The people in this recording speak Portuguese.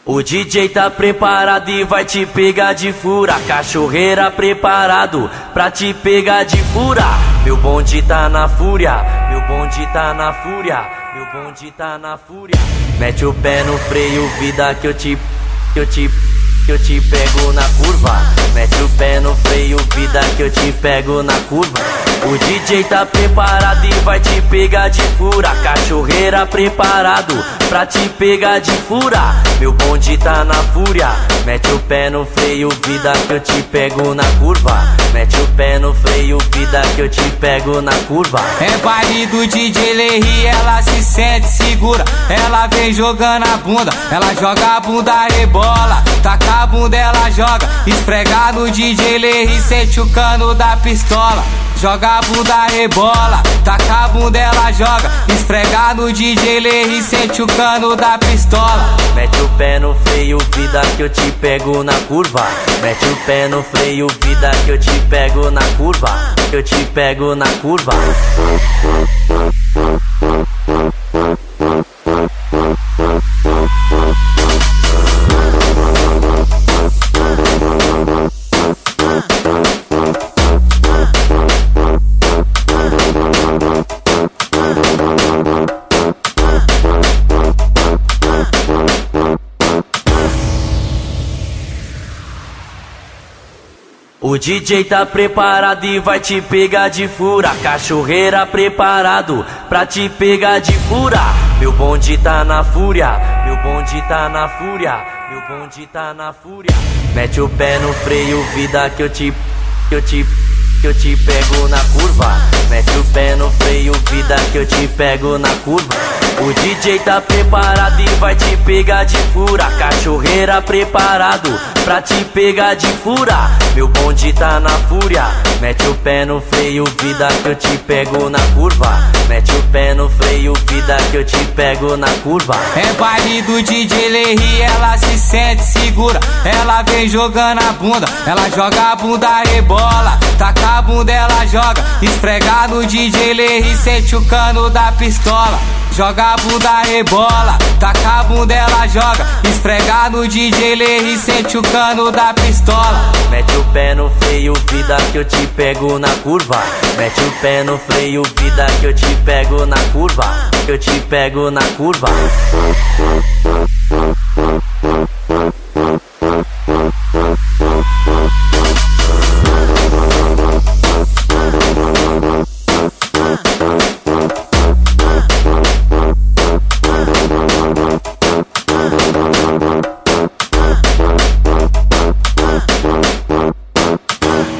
O DJ tá preparado e vai te pegar de fura. Cachorreira preparado pra te pegar de fura. Meu bonde tá na fúria, meu bonde tá na fúria, meu bonde tá na fúria. Mete o pé no freio, vida, que eu te pego na curva. Mete o pé no freio, vida, que eu te pego na curva. O DJ tá preparado e vai te pegar de fura. Cachorreira preparado pra te pegar de fura. Meu bonde tá na fúria. Mete o pé no freio, vida, que eu te pego na curva. Mete o pé no freio, vida, que eu te pego na curva. É baile do DJ Lerry, ela se sente segura. Ela vem jogando a bunda, ela joga a bunda, rebola. Taca a bunda, ela joga. Esfrega no DJ Lerry, sente o cano da pistola. Joga a bunda, rebola, taca a bunda, ela joga. Esfrega no DJ Lerry, sente o cano da pistola. Mete o pé no freio, vida, que eu te pego na curva. Mete o pé no freio, vida, que eu te pego na curva. Que eu te pego na curva. O DJ tá preparado e vai te pegar de fura. Cachorreira preparado pra te pegar de fura. Meu bonde tá na fúria, meu bonde tá na fúria, meu bonde tá na fúria. Mete o pé no freio, vida, que eu te pego na curva. Mete o pé no freio, vida, que eu te pego na curva. O DJ tá preparado e vai te pegar de fura. Cachorreira preparado pra te pegar de fura. Meu bonde tá na fúria. Mete o pé no freio, vida, que eu te pego na curva. Mete o pé no freio, vida, que eu te pego na curva. É baile do DJ Lerry, ela se sente segura. Ela vem jogando a bunda, ela joga a bunda, rebola. Taca a bunda, ela joga. Esfrega no DJ Lerry, sente o cano da pistola. Joga a bunda, rebola, taca a bunda, ela joga. Esfrega no DJ Lerry, sente o cano da pistola. Mete o pé no freio, vida, que eu te pego na curva. Mete o pé no freio, vida, que eu te pego na curva. Que eu te pego na curva.